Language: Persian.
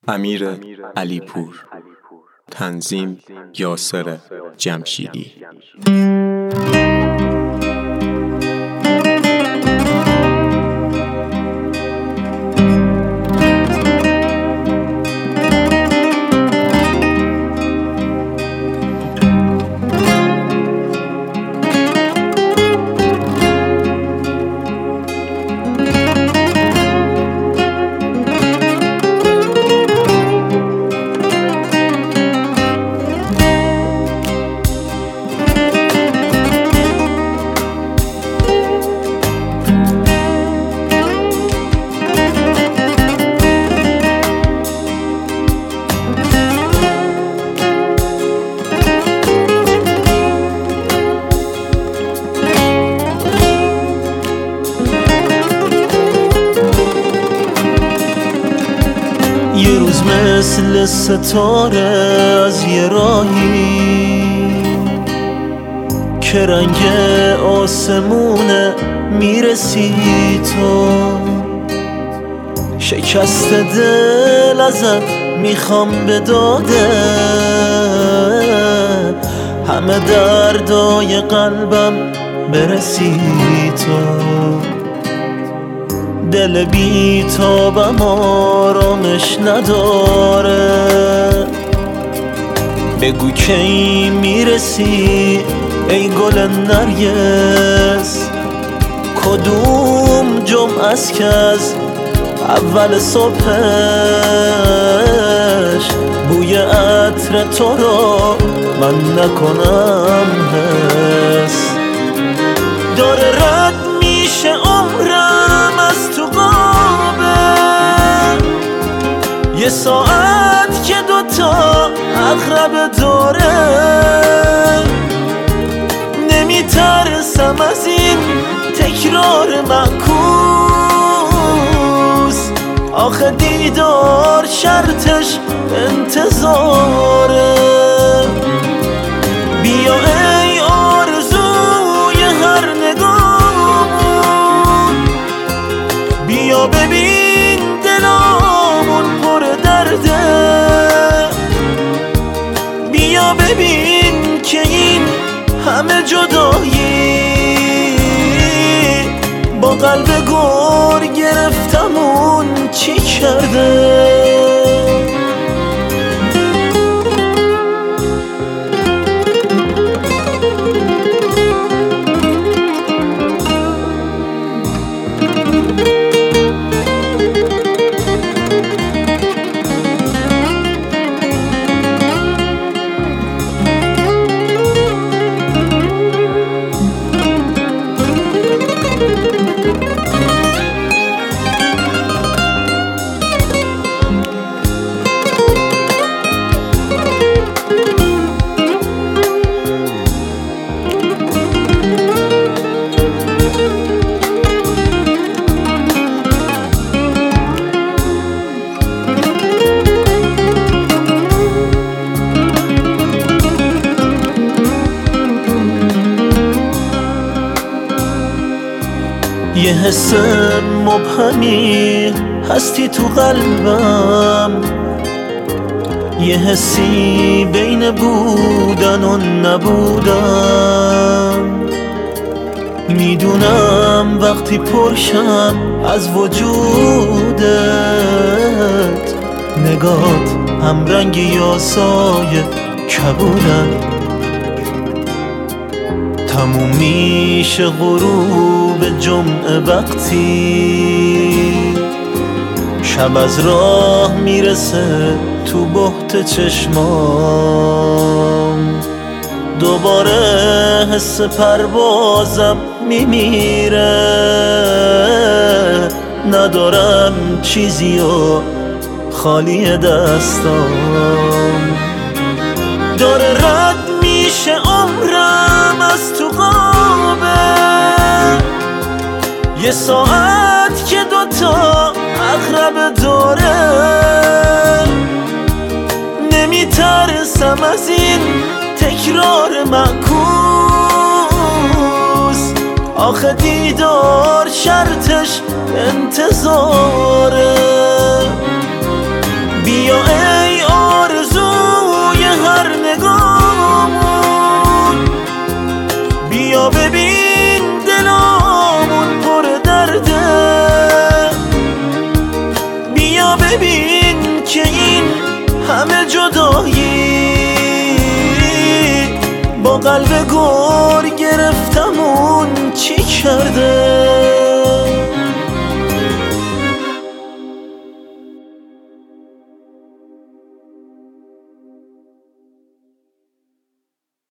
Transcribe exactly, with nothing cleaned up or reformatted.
امیر علیپور، تنظیم یاسر جمشیدی. یه روز مثل ستاره از یه راهی که رنگ آسمونه میرسی تو، شکست دل ازت میخوام به داده، همه دردای قلبم برسی تو. دل بی تابم آرامش نداره، بگو کی میرسی ای گل نرگس، کدوم جمعه است که از اول صبحش بوی عطر تو رو من نکنم حس. داره رد میشه عمرم از تو قابه، یه ساعت که دوتا عقرب داره، نمیترسم از این تکرار معکوس، آخه دیدار شرطش انتظاره. بیا ای آرزوی هر نگاهمون، بیا ببین دلامون پر درده، بیا ببین که این همه جدایی با قلب گر گرفتمون چی کرده. یه حس مبهمی هستی تو قلبم، یه حسی بین بودن و نبودن، میدونم وقتی پرشم از وجودت، نگات هم رنگی یا سایه کبودن، تموم میشه غروب جمعه وقتی شب از راه میرسه تو بهت چشمام، دوباره حس پروازم میمیره، ندارم چیزی و خالی دستام. داره رد میشه عمرم از تو قابه، یه ساعت که دوتا عقرب داره، نمیترسم از این تکرار معکوس، آخه دیدار شرطش انتظاره. بیا ببین دلامون پر درده، بیا ببین که این همه جدایی با قلب گور گرفتمون چی کرده.